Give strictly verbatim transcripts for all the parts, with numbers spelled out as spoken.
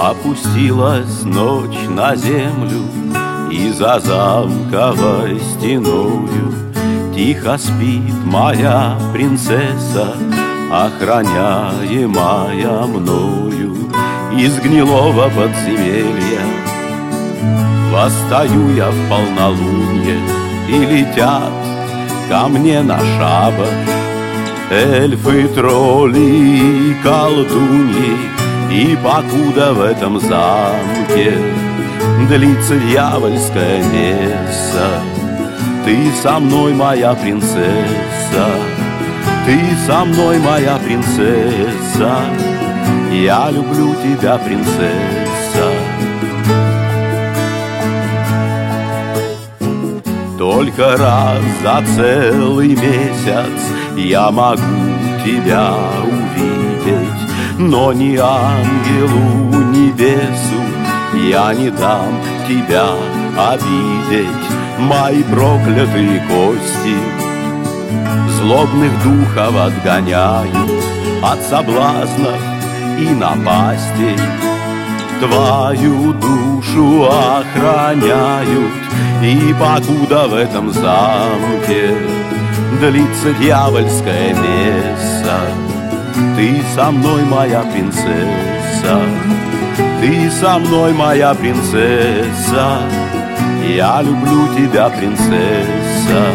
Опустилась ночь на землю, и за замковой стеною тихо спит моя принцесса, охраняемая мною. Из гнилого подземелья восстаю я в полнолуние, и летят ко мне на шабаш эльфы, тролли и колдуньи. И покуда в этом замке длится дьявольская месса, ты со мной, моя принцесса, ты со мной, моя принцесса, я люблю тебя, принцесса. Только раз за целый месяц я могу тебя увидеть, но ни ангелу, ни бесу я не дам тебя обидеть. Мои проклятые кости злобных духов отгоняют от соблазнов и напастей, твою душу охраняют. И покуда в этом замке длится дьявольская месса, ты со мной, моя принцесса, ты со мной, моя принцесса, я люблю тебя, принцесса.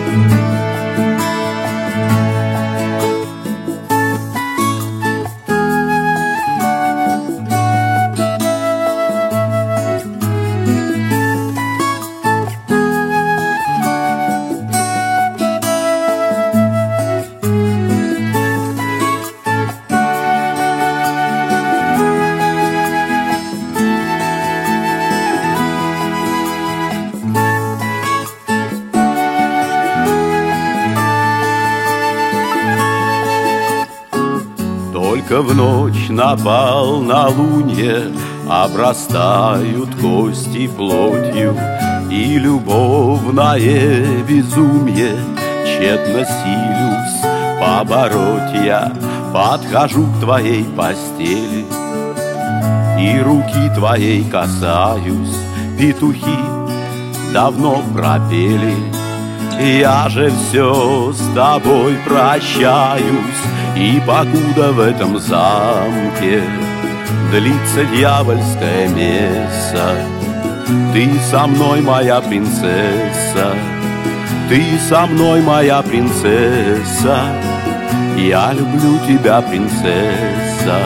Только в ночь на полнолуние обрастают кости плотью, и любовное безумие тщетно силюсь побороть я. Подхожу к твоей постели и руки твоей касаюсь, петухи давно пропели, я же все с тобой прощаюсь. И покуда в этом замке длится дьявольская месса, ты со мной, моя принцесса, ты со мной, моя принцесса, я люблю тебя, принцесса.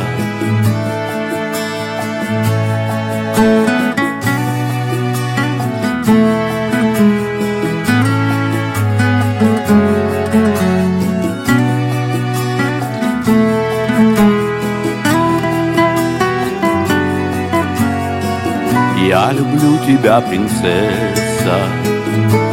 Я люблю тебя, принцесса.